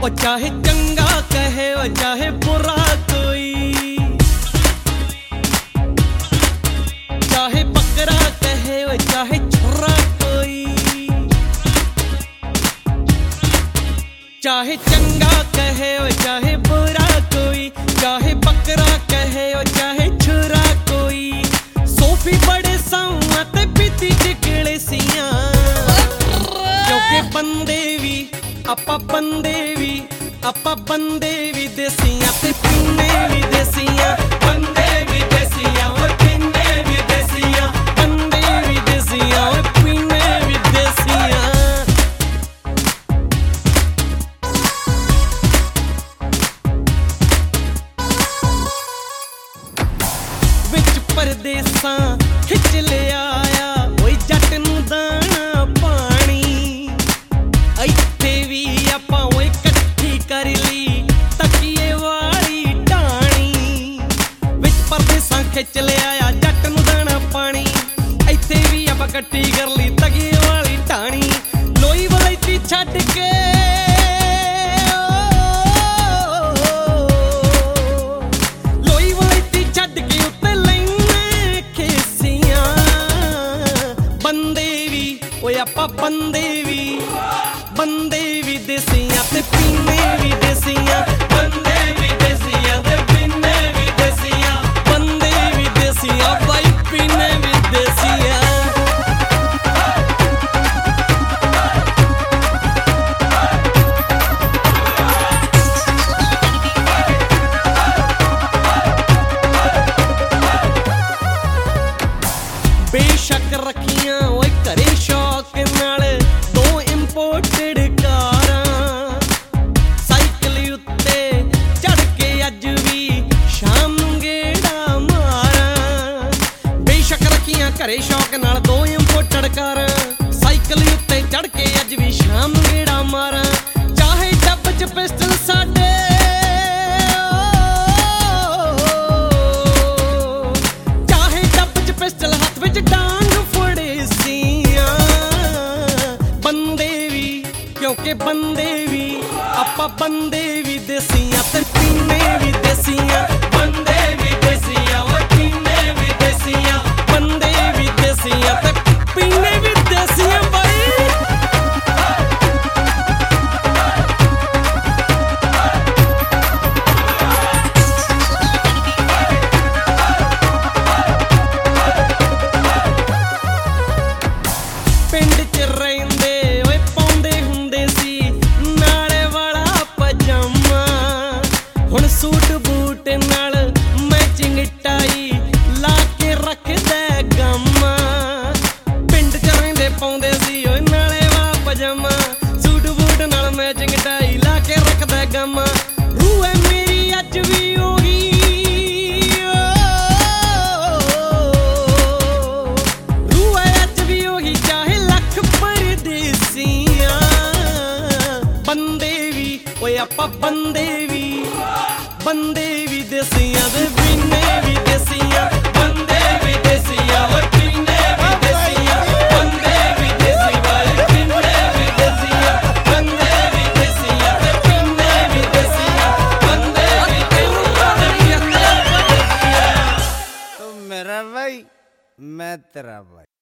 ओ चाहे चंगा कहे ओ चाहे बुरा कोई, चाहे बकरा कहे ओ चाहे छुरा कोई, चाहे चंगा कहे ओ चाहे बुरा कोई, चाहे बकरा कहे ओ चाहे छुरा कोई। सोफी बड़े साउं ते पीती चिकले सियां, क्योंकि बंदे भी आपा बंदे भी देसियां ते पीने भी देसियां, बंदे भी देसियां और पीने भी देसियां, बंदे भी देसियां और पीने भी देसियां। विच परदेसां खिच ले आया ओए जट नूं दाना पानी, इत्थे भी आपां ओए कट्ठी कर ली तकिए वाली टाणी। विच परदेसां खिच ले आया जट नूं दाना पानी, इत्थे भी आपां कट्ठी कर ली तकिए वाली टाणी। लोई वलैती छड्ड के आपा बंदे भी देसियां ते पीने भी देसियां, बंदे भी देसियां ते पीने भी देसियां, बंदे भी देसियां भाई पीने भी देसियां। बेशक रखियां ओए घरे शौक नाल दो इंपोर्टेड कारां, साइकिल उत्ते चढ़ के अज भी शाम गेड़ा मारां। बेशक रखियां घरे शौक नाल दो इंपोर्टेड कारां, साइकिल उत्ते चढ़ के अज भी शाम गेड़ा मारां। चाहे डब च पिस्टल साडे चाहे डब च पिस्टल हत्थ विच डांग फड़े सियां, बंदे भी क्योंकि बंदे भी आपा बंदे भी देसियां ते पीने भी देसियां, बंदे भी देसियां और पीने भी देसियां, बंदे भी देसियां ते पीने भी देसियां भाई। पिंड च रहिंदे ओए पाउंदे हुंदे सी नाले वाला पजामा, हुण सूट बूट नाल मैचिंग टाई ला के रखदा गम्मा। पिंड च रहिंदे पाउंदे सी ओए नाले वाला पजामा, सूट बूट नाल मैचिंग टाई ला के रखदा गम्मा। रूह है मेरी अज भी होगी रूह है अज भी होगी चाहे लख परदेसियां, बंदे भी ओए आपा बंदे भी देसियां ते पीने भी देसियां, बंदे भी देसियां और पीने भी देसियां, बंदे भी देसियां और पीने भी देसियां, बंदे भी देसियां ते पीने भी देसियां, बंदे भी देसियां। तो मेरा भाई मैं तेरा भाई।